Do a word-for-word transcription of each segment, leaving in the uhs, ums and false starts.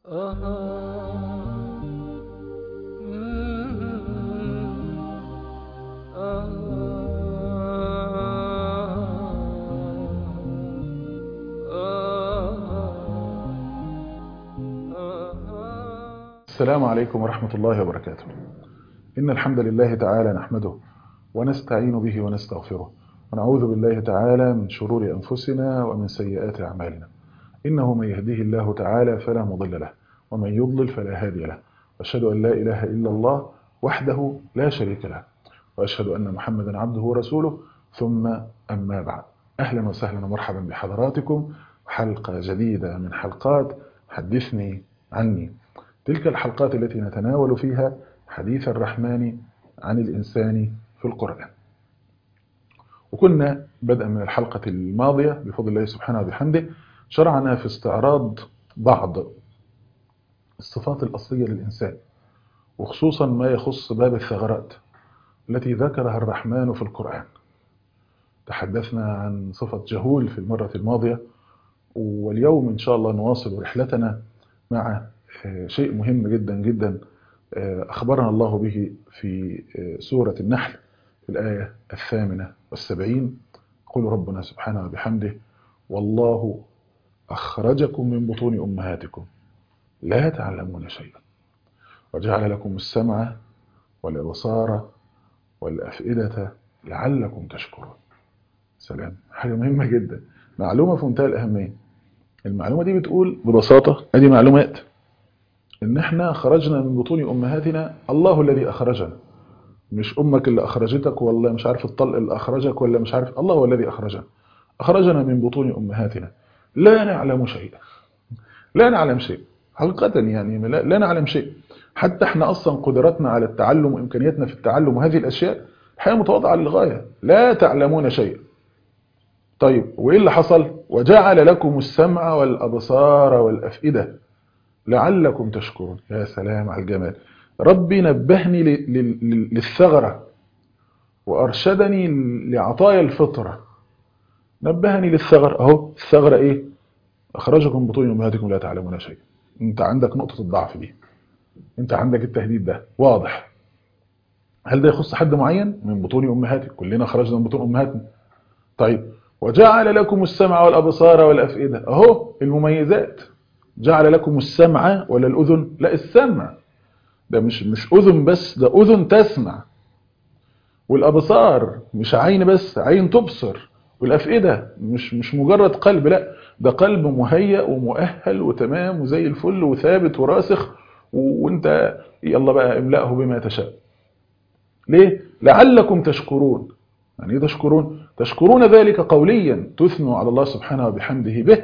السلام عليكم ورحمة الله وبركاته. إن الحمد لله تعالى نحمده ونستعين به ونستغفره ونعوذ بالله تعالى من شرور أنفسنا ومن سيئات أعمالنا. إنه من يهديه الله تعالى فلا مضل له ومن يضلل فلا هادي له، وأشهد أن لا إله إلا الله وحده لا شريك له، وأشهد أن محمدا عبده ورسوله، ثم أما بعد. أهلا وسهلا ومرحبا بحضراتكم حلقة جديدة من حلقات حدثني عني، تلك الحلقات التي نتناول فيها حديث الرحمن عن الإنسان في القرآن. وكنا بدءا من الحلقة الماضية بفضل الله سبحانه وبحمده شرعنا في استعراض بعض الصفات الأصلية للإنسان، وخصوصا ما يخص باب الثغرات التي ذكرها الرحمن في القرآن. تحدثنا عن صفة جهول في المرة الماضية، واليوم إن شاء الله نواصل رحلتنا مع شيء مهم جدا جدا أخبرنا الله به في سورة النحل في الآية الثامنة والسبعين. يقول ربنا سبحانه وبحمده: والله أخرجكم من بطون أمهاتكم لا تعلمون شيئا وجعل لكم السمع والأبصار والأفئدة لعلكم تشكرون. سلام، حاجة مهمة جدا، معلومة في منتهى الأهمية. المعلومة دي بتقول ببساطة، ادي معلومات ان احنا خرجنا من بطون امهاتنا، الله الذي اخرجنا، مش امك اللي اخرجتك، ولا مش عارف الطلق اللي اخرجك، ولا مش عارف، الله هو الذي اخرجنا. اخرجنا من بطون امهاتنا لا نعلم شيئا، لا نعلم شيء حقيقة، يعني لا, لا نعلم شيء. حتى احنا اصلا قدرتنا على التعلم وامكانياتنا في التعلم وهذه الاشياء الحقيقة متواضعة للغاية، لا تعلمون شيئا. طيب وايه اللي حصل؟ وجعل لكم السمع والابصار والافئدة لعلكم تشكرون. يا سلام على الجمال. ربي نبهني للثغرة وأرشدني لعطايا الفطرة. نبهني للثغرة. أهو الثغرة إيه؟ أخرجكم من بطون أمهاتكم لا تعلمون شيء. أنت عندك نقطة الضعف دي، أنت عندك التهديد ده واضح. هل ده يخص حد معين؟ من بطون أمهاتك، كلنا خرجنا من بطون أمهاتنا. طيب وجعل لكم السمع والأبصار والأفئدة، أهو المميزات. جعل لكم السمع ولا الأذن؟ لا، السمع ده مش مش أذن بس، ده أذن تسمع. والأبصار مش عين بس، عين تبصر. والأفئدة مش مش مجرد قلب، لا ده قلب مهيأ ومؤهل وتمام وزي الفل وثابت وراسخ، وانت يلا بقى املأه بما تشاء. ليه؟ لعلكم تشكرون. يعني ايه تشكرون؟ تشكرون ذلك قوليا، تثنوا على الله سبحانه وبحمده به،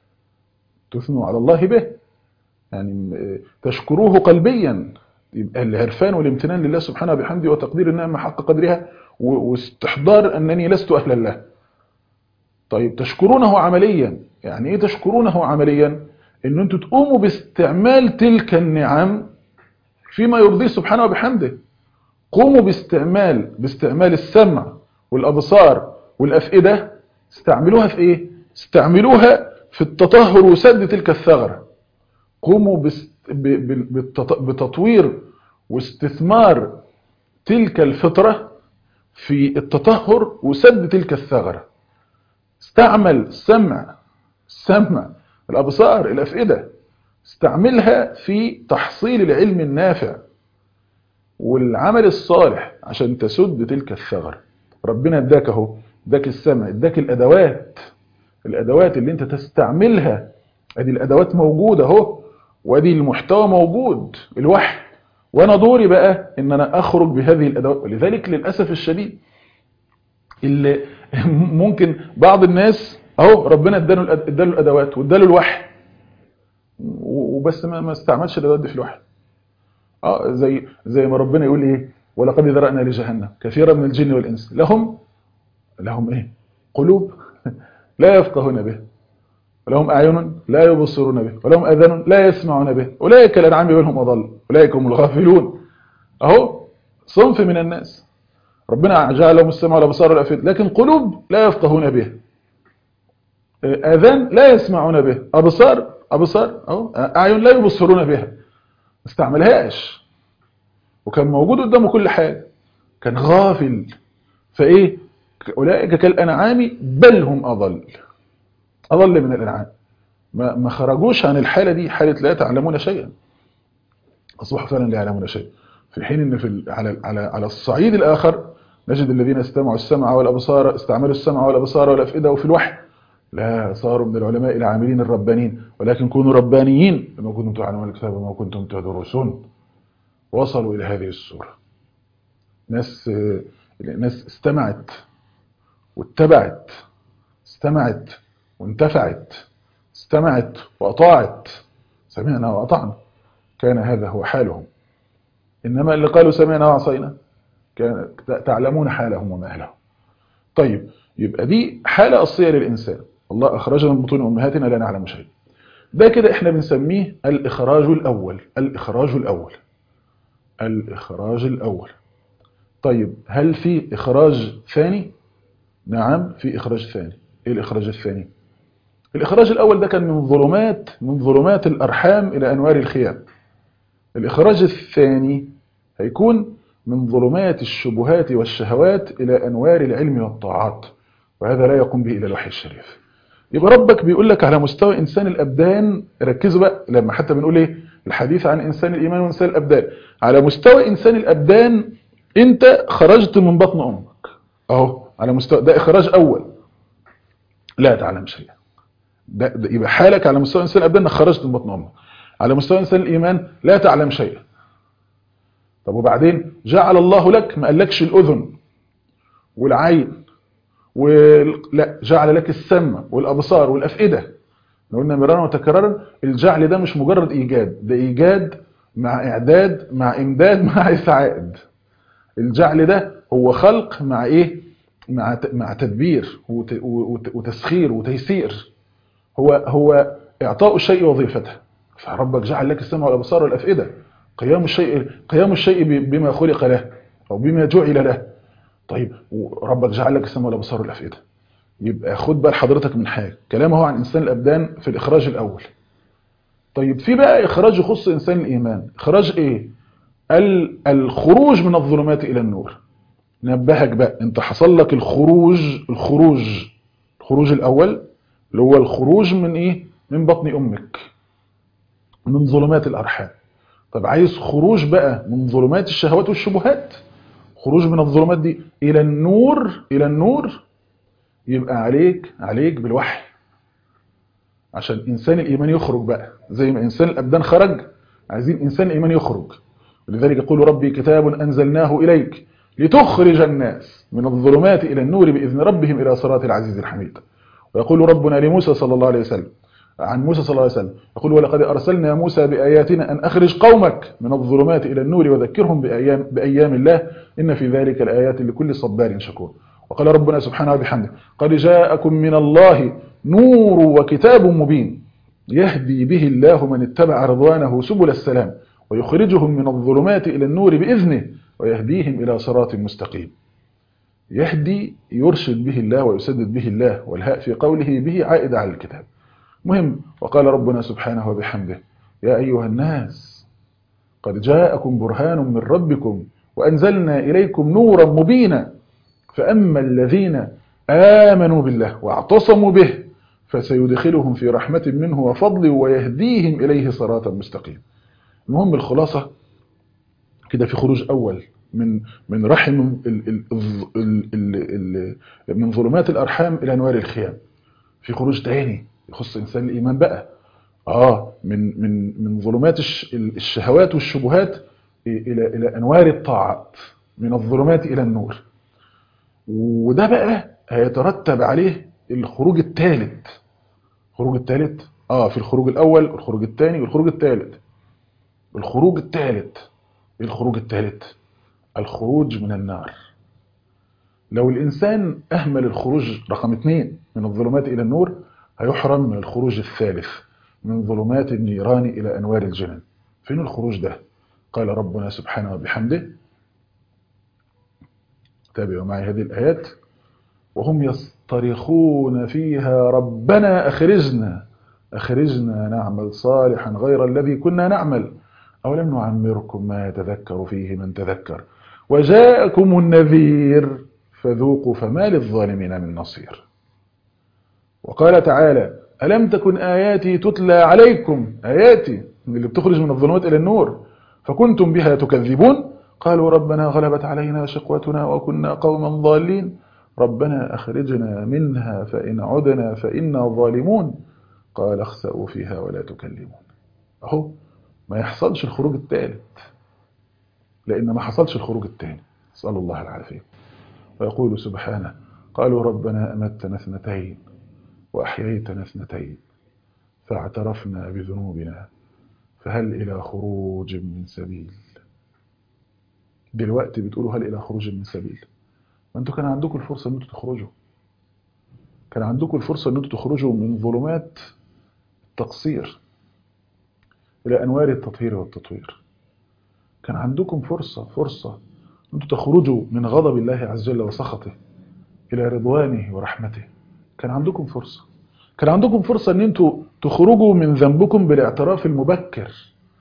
تثنوا على الله به، يعني تشكروه قلبيا. يبقى العرفان والامتنان لله سبحانه وبحمده وتقدير النعمة حق قدرها واستحضار أنني لست أهلا له. طيب تشكرونه عمليا. يعني إيه تشكرونه عمليا؟ إن أنتم تقوموا باستعمال تلك النعم فيما يرضيه سبحانه وبحمده. قوموا باستعمال باستعمال السمع والأبصار والأفئدة. استعملوها في إيه؟ استعملوها في التطهر وسد تلك الثغرة. قوموا بتطوير واستثمار تلك الفطرة في التطهر وسد تلك الثغرة. استعمل السمع السمع الأبصار الأفئدة، استعملها في تحصيل العلم النافع والعمل الصالح عشان تسد تلك الثغرة. ربنا اداك اهو، اداك السمع، اداك الأدوات الأدوات اللي انت تستعملها. ادي الأدوات موجودة اهو، وادي المحتوى موجود، الوحي. وانا دوري بقى ان انا اخرج بهذه الادوات. ولذلك للاسف الشديد اللي ممكن بعض الناس اهو ربنا اداله اداله الادوات واداله الوحي، وبس ما ما استعملش الادوات دي في الوحي. اه زي زي ما ربنا يقول ايه: ولقد ذرأنا لجهنم كثيرا من الجن والانس لهم لهم ايه؟ قلوب لا يفقهون به، ولهم أعين لا يبصرون به، ولهم أذان لا يسمعون به، أولئك الأنعام بل هم أضل، أولئك هم الغافلون. أهو صنف من الناس ربنا جعل لهم السمع والأبصار والأفئدة، لكن قلوب لا يفقهون به، آذان لا يسمعون به، أبصار أبصار أو أعين لا يبصرون بها، ما استعملهاش، وكان موجود قدامه كل حاجة، كان غافل. فإيه؟ أولئك كالأنعام بل هم أضل، أضل من الأنعام. ما ما خرجوش عن الحالة دي، حالة لا تعلمون شيئا، أصبحوا فعلا لا يعلمون شيئا. في حين أن في ال- على على على الصعيد الآخر نجد الذين استمعوا السمع والأبصار، استعملوا السمع والأبصار والأفئدة، وفي الوحي لا صاروا من العلماء العاملين الربانيين، ولكن كونوا ربانيين بما كنتم تعلمون الكتاب وما كنتم تدرسون. وصلوا إلى هذه الصورة. ناس ناس استمعت واتبعت، استمعت وانتفعت، استمعت وأطاعت، سمعنا وأطعنا، كان هذا هو حالهم. إنما اللي قالوا سمعنا وعصينا كان تعلمون حالهم ومآلهم. طيب، يبقى دي حالة أصلية للإنسان، الله أخرجنا من بطون أمهاتنا لا نعلم شيء. ده كده احنا بنسميه الإخراج الأول. الإخراج الأول الإخراج الأول. طيب، هل في إخراج ثاني؟ نعم، في إخراج ثاني. إيه الإخراج الثاني؟ الإخراج الأول ده كان من ظلمات من ظلمات الأرحام إلى أنوار الخيام. الإخراج الثاني هيكون من ظلمات الشبهات والشهوات إلى أنوار العلم والطاعات، وهذا لا يقوم به إلى الوحي الشريف. يبقى ربك بيقول لك على مستوى إنسان الأبدان، ركزوا بقى لما حتى بنقول إيه الحديث عن إنسان الإيمان وإنسان الأبدان، على مستوى إنسان الأبدان أنت خرجت من بطن أمك أهو، على مستوى ده إخراج أول، لا تعلم شيئا. ده, ده يبقى حالك على مستوى إنسان الأبدان أنك خرجت من بطن أمك. على مستوى إنسان الإيمان لا تعلم شيئا. طب وبعدين جعل الله لك، ما قالكش الأذن والعين وال... لا، جعل لك السمع والأبصار والأفئدة. قلنا مرارا وتكرارا الجعل ده مش مجرد إيجاد، ده إيجاد مع إعداد مع إمداد مع إسعاد. الجعل ده هو خلق مع إيه؟ مع مع تدبير وت... وت... وتسخير وتيسير. هو هو إعطاء الشيء وظيفته. فربك جعل لك السمع والأبصار والأفئدة، قيام الشيء قيام الشيء بما خلق له أو بما جعل له. طيب، وربك جعل لك السمع والأبصار والأفئدة. يبقى خد بال حضرتك من حاجة، كلامه هو عن إنسان الأبدان في الإخراج الأول. طيب، في بقى إخراج يخص إنسان الإيمان. إخراج إيه؟ الخروج من الظلمات إلى النور. نبهك بقى، أنت حصل لك الخروج الخروج الخروج الأول اللي هو الخروج من إيه؟ من بطن أمك، من ظلمات الأرحام. طب عايز خروج بقى من ظلمات الشهوات والشبهات، خروج من الظلمات دي إلى النور إلى النور يبقى عليك عليك بالوحي، عشان إنسان الإيمان يخرج بقى زي ما إنسان الأبدان خرج. عايزين إنسان الإيمان يخرج. ولذلك يقول ربي كتاب أنزلناه إليك لتخرج الناس من الظلمات إلى النور بإذن ربهم إلى صراط العزيز الحميد. ويقول ربنا لموسى صلى الله عليه وسلم عن موسى صلى الله عليه وسلم، يقول ولقد أرسلنا موسى بآياتنا أن أخرج قومك من الظلمات إلى النور وذكرهم بأيام, بأيام الله إن في ذلك الآيات لكل صبار شكور. وقال ربنا سبحانه وبحمده قد جاءكم من الله نور وكتاب مبين يهدي به الله من اتبع رضوانه سبل السلام ويخرجهم من الظلمات إلى النور بإذنه ويهديهم إلى صراط مستقيم. يهدي يرشد به الله ويسدد به الله، والهاء في قوله به عائد على الكتاب. مهم. وقال ربنا سبحانه وبحمده يا أيها الناس قد جاءكم برهان من ربكم وأنزلنا إليكم نورا مبينا فأما الذين آمنوا بالله واعتصموا به فسيدخلهم في رحمة منه وفضل ويهديهم إليه صراطا مستقيم. المهم الخلاصة كده، في خروج أول من من رحم ال ال ال ال ال من ظلمات الأرحام إلى أنوار الخيام. في خروج تاني يخص إنسان الإيمان بقى، آه من من من ظلمات الشهوات والشبهات إلى إلى أنوار الطاعات، من الظلمات إلى النور. وده بقى هيترتب عليه الخروج الثالث. الخروج الثالث آه في الخروج الأول والخروج الثاني والخروج الثالث. الخروج الثالث إيه الخروج الثالث؟ الخروج من النار. لو الإنسان أهمل الخروج رقم اثنين من الظلمات إلى النور هيحرم من الخروج الثالث من ظلمات النيران إلى أنوار الجنان. فين الخروج ده؟ قال ربنا سبحانه وبحمده، تابعوا معي هذه الآيات، وهم يصطرخون فيها ربنا أخرجنا أخرجنا نعمل صالحا غير الذي كنا نعمل أولم نعمركم ما يتذكر فيه من تذكر وجاءكم النذير فذوقوا فما للظالمين من نصير. وقال تعالى ألم تكن آياتي تتلى عليكم، آياتي اللي بتخرج من الظلمات إلى النور، فكنتم بها تكذبون قالوا ربنا غلبت علينا شقوتنا وكنا قوما ضالين ربنا أخرجنا منها فإن عدنا فإنا ظالمون قال اخسأوا فيها ولا تكلمون. أهو ما يحصلش الخروج الثالث، لأن ما حصلش الخروج الثاني، نسأل الله العافية. ويقول سبحانه قالوا ربنا أمتنا اثنتين وأحييتنا اثنتين فاعترفنا بذنوبنا فهل إلى خروج من سبيل. دلوقتي بتقولوا هل إلى خروج من سبيل، ما أنتوا كان عندكم الفرصة أن أنتوا تخرجوا، كان عندكم الفرصة أن أنتوا تخرجوا من ظلمات التقصير إلى أنوار التطهير والتطوير. كان عندكم فرصة فرصة أن أنتوا تخرجوا من غضب الله عز وجل وسخطه إلى رضوانه ورحمته. كان عندكم فرصة، كان عندكم فرصة أن أنتوا تخرجوا من ذنبكم بالاعتراف المبكر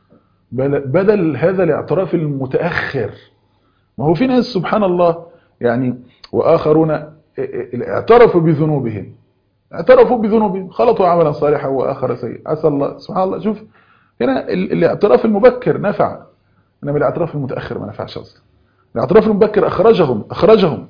بدل هذا الاعتراف المتأخر. ما هو في ناس سبحان الله يعني وآخرون اعترفوا بذنوبهم اعترفوا بذنوبهم خلطوا عملا صالحا وآخر سيء عسى الله سبحان الله. شوف هنا الاعتراف المبكر نفع، إنما الاعتراف المتأخر ما نفعش أصلا. الاعتراف المبكر أخرجهم أخرجهم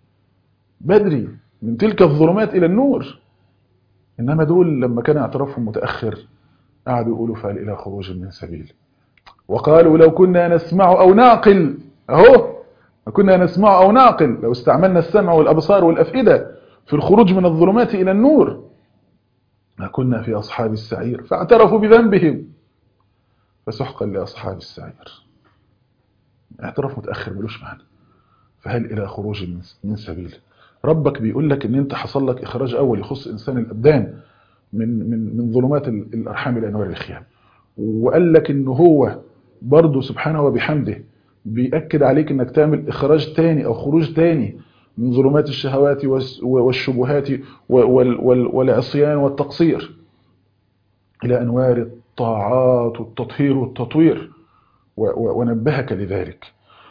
بدري من تلك الظلمات إلى النور، إنما دول لما كان اعترافهم متأخر قعدوا يقولوا فهل إلى خروج من سبيل. وقالوا لو كنا نسمع أو نعقل، أهو كنا نسمع أو نعقل لو استعملنا السمع والأبصار والأفئدة في الخروج من الظلمات إلى النور ما كنا في أصحاب السعير فاعترفوا بذنبهم فسحقا لأصحاب السعير. اعتراف متأخر ملوش معنى. فهل إلى خروج من سبيل. ربك بيقول لك ان انت حصل لك اخراج اول يخص انسان الابدان من من من ظلمات الارحام الى انوار الخيام، وقال لك ان هو برضه سبحانه وبحمده بيأكد عليك انك تعمل اخراج تاني او خروج تاني من ظلمات الشهوات والشبهات والعصيان والتقصير الى انوار الطاعات والتطهير والتطوير، ونبهك لذلك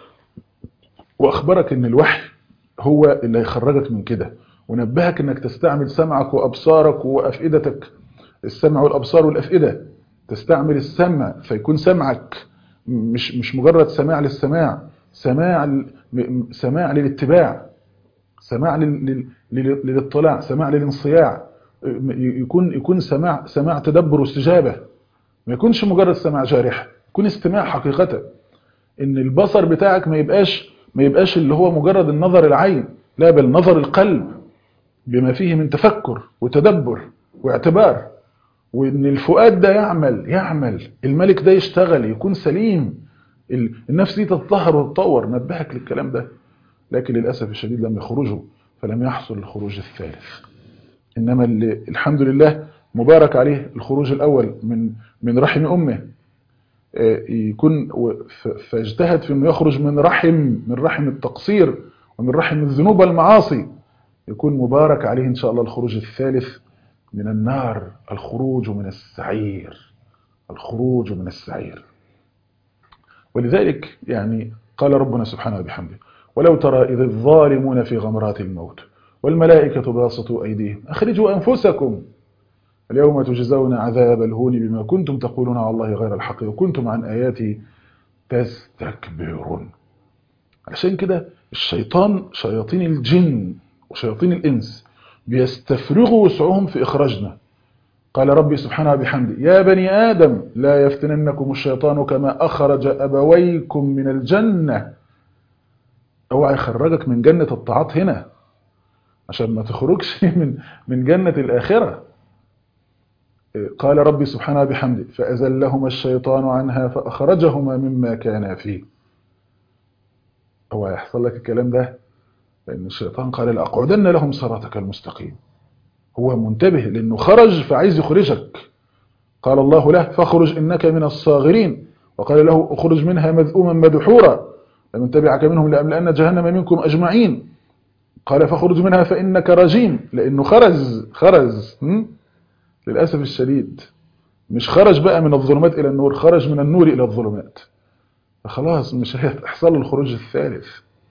واخبرك ان الوحي هو اللي هيخرجك من كده، ونبهك انك تستعمل سمعك وابصارك وافئدتك، السمع والابصار والافئده، تستعمل السمع فيكون سمعك مش مش مجرد سماع للسماع، سماع سماع للاتباع، سماع للاطلاع، سماع للانصياع، يكون يكون سماع سماع تدبر واستجابه، ما يكونش مجرد سماع جارح، يكون استماع حقيقه. ان البصر بتاعك ما يبقاش ما يبقاش اللي هو مجرد النظر العين، لا بل نظر القلب بما فيه من تفكر وتدبر واعتبار، وان الفؤاد ده يعمل يعمل الملك ده يشتغل يكون سليم، النفس دي تتطهر وتتطور. نبهك للكلام ده، لكن للأسف الشديد لم يخرجوا فلم يحصل الخروج الثالث. إنما اللي الحمد لله مبارك عليه الخروج الأول من من رحم أمه، يكون فاجتهد في انه يخرج من رحم من رحم التقصير ومن رحم الذنوب والمعاصي، يكون مبارك عليه ان شاء الله الخروج الثالث من النار، الخروج من السعير، الخروج من السعير. ولذلك يعني قال ربنا سبحانه وبحمده ولو ترى إذ الظالمون في غمرات الموت والملائكة باسطوا أيديهم أخرجوا أنفسكم اليوم تجزون عذاب الهون بما كنتم تقولون على الله غير الحق وكنتم عن آياته تستكبرون. عشان كده الشيطان شياطين الجن وشياطين الإنس بيستفرغوا وسعهم في إخراجنا. قال ربي سبحانه وبحمده يا بني آدم لا يفتننكم الشيطان كما أخرج أبويكم من الجنة. اوعى يخرجك من جنة الطاعات هنا عشان ما تخرجش من من جنة الآخرة. قال ربي سبحانه وبحمده فأزلهما الشيطان عنها فأخرجهما مما كانا فيه. اوعى يحصل لك الكلام ده، لأن الشيطان قال لأقعدن لهم صراطك المستقيم. هو منتبه لأنه خرج فعايز يخرجك. قال الله له فاخرج إنك من الصاغرين، وقال له اخرج منها مذءوما مدحورا لمن تبعك منهم لأملأن جهنم منكم أجمعين. قال فاخرج منها فإنك رجيم، لأنه خرج خرج للأسف الشديد مش خرج بقى من الظلمات إلى النور، خرج من النور إلى الظلمات، فخلاص مش هيحصل له الخروج الثالث.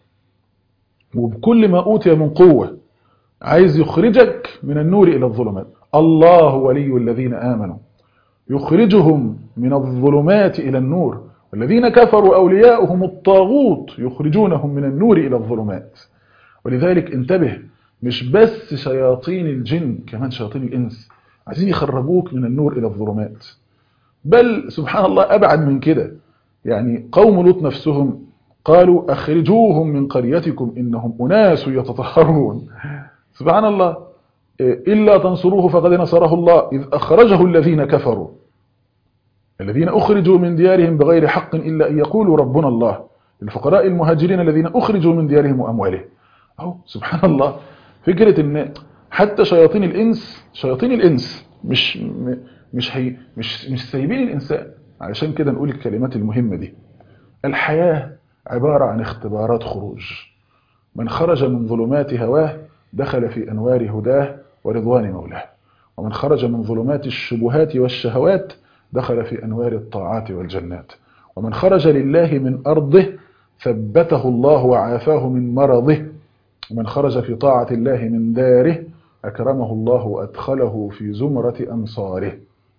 وبكل ما أوتي من قوة عايز يخرجك من النور إلى الظلمات. الله ولي الذين آمنوا يخرجهم من الظلمات إلى النور، والذين كفروا أولياؤهم الطاغوت يخرجونهم من النور إلى الظلمات. ولذلك انتبه، مش بس شياطين الجن، كمان شياطين الإنس عايزين يخرجوك من النور إلى الظلمات. بل سبحان الله أبعد من كده، يعني قوم لوط نفسهم قالوا أخرجوهم من قريتكم إنهم أناس يتطهرون. سبحان الله، إلا تنصروه فقد نصره الله إذ أخرجه الذين كفروا الذين أخرجوا من ديارهم بغير حق إلا أن يقولوا ربنا الله، الفقراء المهاجرين الذين أخرجوا من ديارهم وأموالهم. أهو سبحان الله، فكرة إن حتى شياطين الإنس شياطين الإنس مش مش هي مش مش سايبين الإنسان. علشان كده نقول الكلمات المهمة دي: الحياة عبارة عن اختبارات خروج. من خرج من ظلمات هواه دخل في أنوار هداه ورضوان مولاه، ومن خرج من ظلمات الشبهات والشهوات دخل في أنوار الطاعات والجنات، ومن خرج لله من أرضه ثبته الله وعافاه من مرضه، ومن خرج في طاعة الله من داره أكرمه الله وأدخله في زمرة أنصاره.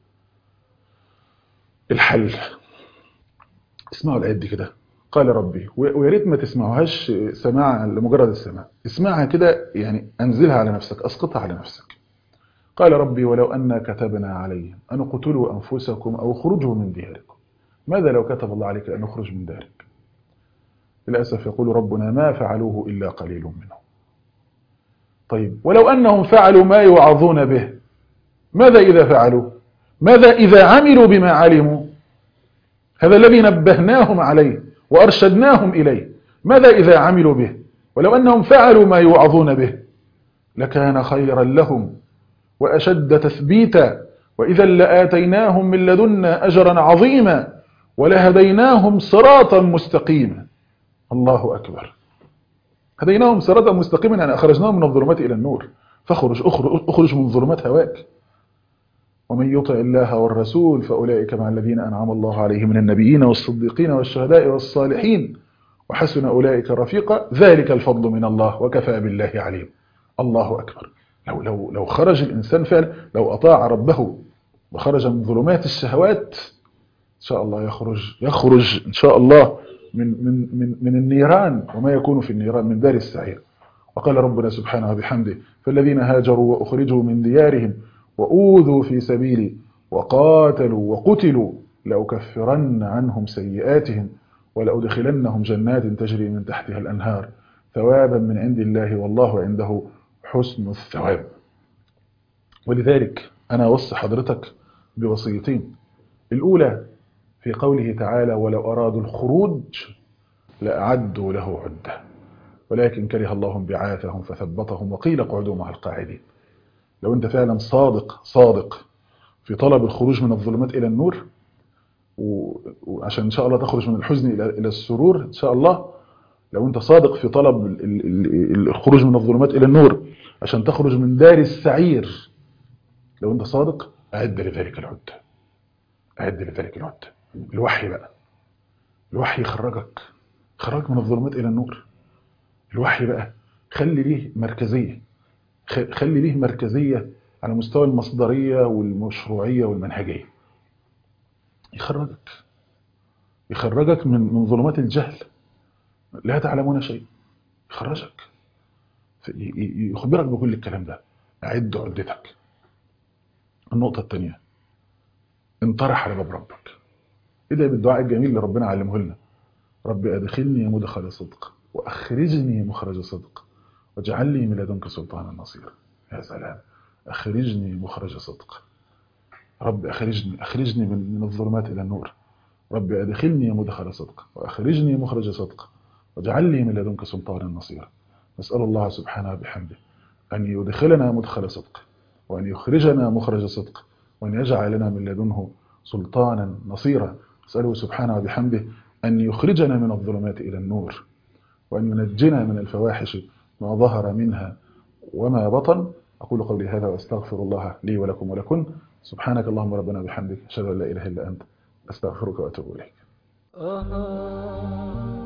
الحل، اسمعوا الآيات دي كده. قال ربي، ويا ريت ما تسمعوهاش سماعا لمجرد السماع، اسمعها كده، يعني أنزلها على نفسك، أسقطها على نفسك. قال ربي ولو أن كتبنا عليهم أن اقتلوا أنفسكم أو اخرجوا من دياركم، ماذا لو كتب الله عليك أن اخرج من دارك؟ للأسف يقول ربنا ما فعلوه إلا قليل منهم. طيب ولو أنهم فعلوا ما يوعظون به، ماذا إذا فعلوا؟ ماذا إذا عملوا بما علموا؟ هذا الذي نبهناهم عليه وأرشدناهم إليه. ماذا إذا عملوا به؟ ولو أنهم فعلوا ما يوعظون به لكان خيرا لهم وأشد تثبيتا، وإذا لآتيناهم من لدنا أجرا عظيما ولهديناهم صراطا مستقيما. الله أكبر، هديناهم صراطا مستقيما يعني أخرجناهم من الظلمات إلى النور. فاخرج أخرج من ظلمات هواك. ومن يطع الله والرسول فأولئك مع الذين أنعم الله عليهم من النبيين والصديقين والشهداء والصالحين وحسن أولئك رفيقا ذلك الفضل من الله وكفى بالله عليم. الله أكبر. لو, لو, لو خرج الإنسان فعلا، لو أطاع ربه وخرج من ظلمات الشهوات إن شاء الله يخرج يخرج إن شاء الله من, من, من, من النيران وما يكون في النيران من دار السعير. وقال ربنا سبحانه وبحمده فالذين هاجروا وأخرجوا من ديارهم وأوذوا في سبيلي وقاتلوا وقتلوا لأكفرن عنهم سيئاتهم ولأدخلنهم جنات تجري من تحتها الأنهار ثوابا من عند الله والله عنده حسن الثواب. ولذلك أنا أوصي حضرتك بوصيتين. الأولى في قوله تعالى ولو أرادوا الخروج لأعدوا له عدة ولكن كره الله بعاثهم فثبطهم وقيل اقعدوا مع القاعدين. لو أنت فعلا صادق صادق في طلب الخروج من الظلمات إلى النور، وعشان إن شاء الله تخرج من الحزن إلى السرور إن شاء الله، لو أنت صادق في طلب الخروج من الظلمات إلى النور عشان تخرج من دار السعير، لو أنت صادق أعد لذلك العدة، أعد لذلك العدة. الوحي بقى، الوحي يخرجك يخرجك من الظلمات إلى النور. الوحي بقى خلي ليه مركزية، خلي ليه مركزية على مستوى المصدرية والمشروعية والمنهجية. يخرجك يخرجك من من ظلمات الجهل لا تعلمون شيء، يخرجك يخبرك بكل الكلام ده. أعد عدتك. النقطة الثانية، انطرح على باب ربك. ادعي بالدعاء الجميل اللي ربنا علمه لنا: ربي أدخلني مدخل صدق وأخرجني مخرج صدق واجعل لي من لدنك سلطانا نصيرا. يا سلام، أخرجني مخرج صدق. رب أخرجني أخرجني من الظلمات إلى النور. رب أدخلني مدخل صدق وأخرجني مخرج صدق واجعل لي من لدنك سلطانا نصيرا. نسأل الله سبحانه وبحمده أن يدخلنا مدخل صدق وأن يخرجنا مخرج صدق وأن يجعل لنا من لدنه سلطانا نصيرا. نسأله سبحانه وبحمده أن يخرجنا من الظلمات إلى النور وأن ينجنا من الفواحش ما ظهر منها وما بطن. أقول قولي هذا وأستغفر الله لي ولكم ولكم سبحانك اللهم ربنا وبحمدك، أشهد أن لا إله إلا أنت، أستغفرك وأتوب إليك.